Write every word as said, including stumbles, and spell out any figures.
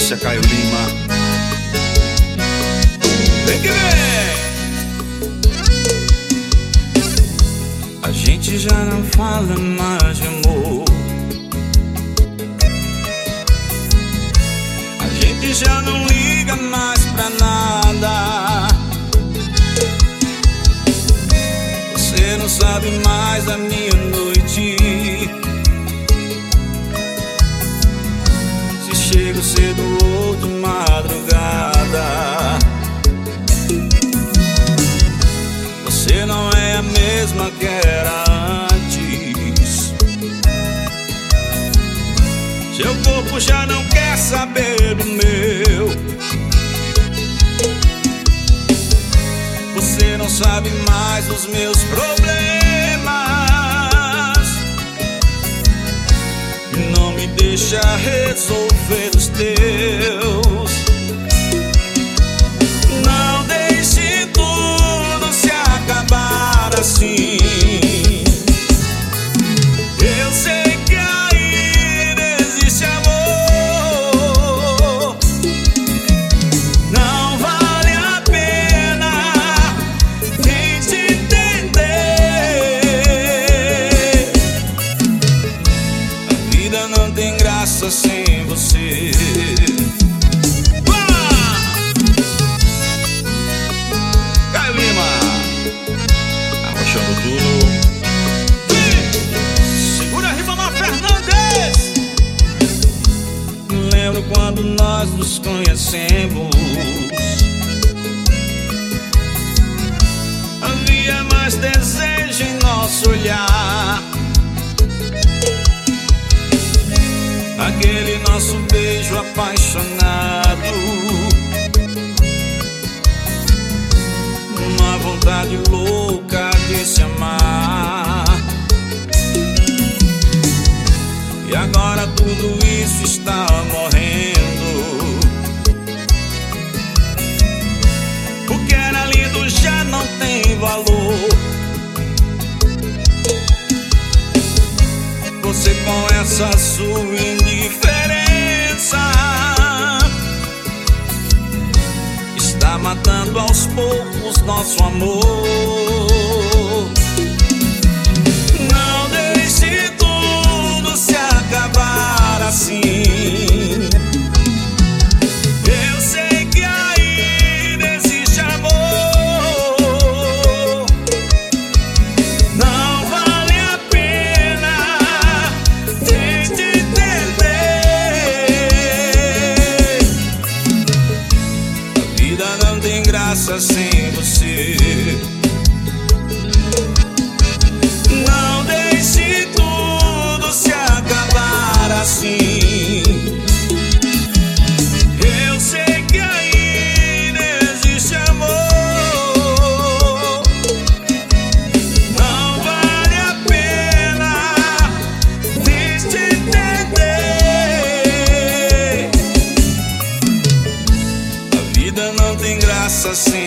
sequência, Caio Lima. Vem que vem! A gente já não fala mais de amor. A gente já não liga mais pra nada. Você não sabe mais da minha noite. Se chego cedo ou de madrugada, você não é a mesma que era antes. Seu corpo já não quer saber do meu. Você não sabe mais dos meus problemas. Não me deixa resolver os teus. Não deixe tudo se acabar assim. Eu sei que ainda existe amor. Não vale a pena tente entender. A vida não tem graça sem você. Caio Lima, arrochando tudo. Segura a Ribamar Fernandes. Lembro quando nós nos conhecemos. Havia mais desejo em nosso olhar. Aquele nosso beijo apaixonado, uma vontade louca de se amar. E agora tudo isso está morrendo. O que era lindo já não tem valor. Você com essa sua indiferença está matando aos poucos nosso amor. Não deixe tudo se acabar assim. Eu sei que ainda existe amor. Não vale a pena tente entender. A vida não tem graça sem você. Não deixe tudo se acabar assim. Eu sei que ainda existe amor. Não vale a pena tente entender. A vida não tem graça sem